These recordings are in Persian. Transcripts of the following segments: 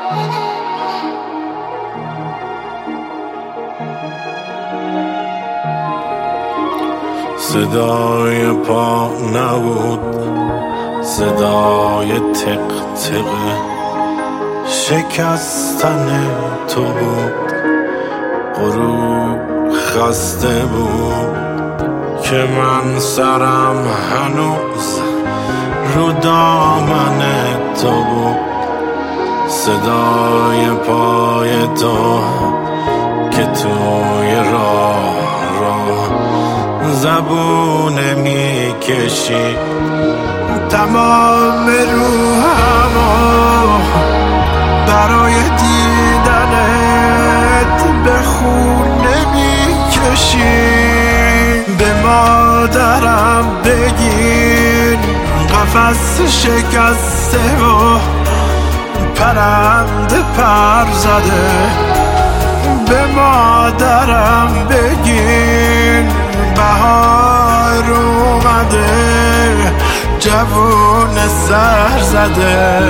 صدای پا نبود، صدای تق تق شکستن تو بود. غروب خسته بود که من سرم هنوز رو دامن تو بود. صدای پای تو که توی راه زبونه میکشی تمام روحمو برای دیدنت به خونه میکشی. به مادرم بگین قفس شکسته و پرنده پر زده. به مادرم بگین بهار اومده، جوون سر زده.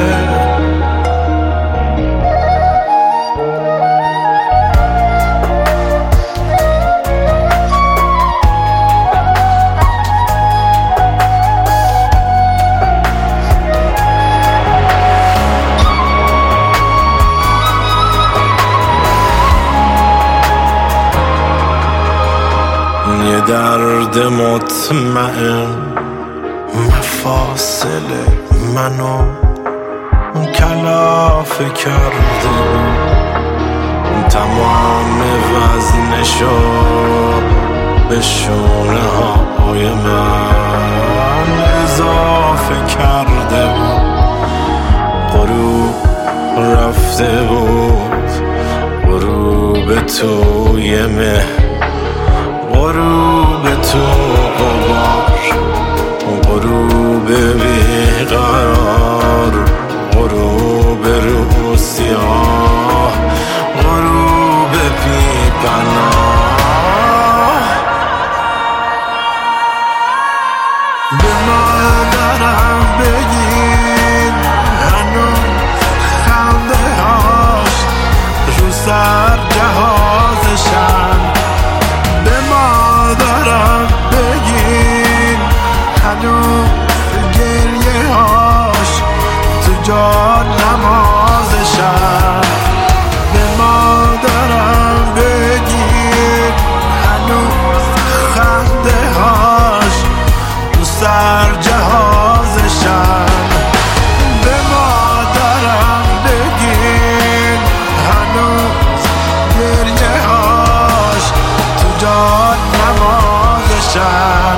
یه درد مطمئن مفاصل منو کلافه کرده بود. تمام وزنشو به شونه های من اضافه کرده بود. غروب رفته بود، غروب توی مه، غروب تو غبار، غروب بیقرار، غروب رو سیاه، غروب بی پناه. به مادرم بگین هنوز خنده هاش رو سر جهازشن. به مادرم بگین هنوز گریه هاش تو جا نمازشن. به مادرم بگین هنوز خنده هاش تو سر جهازشن. به مادرم بگین هنوز گریه هاش تو جا نمازشن.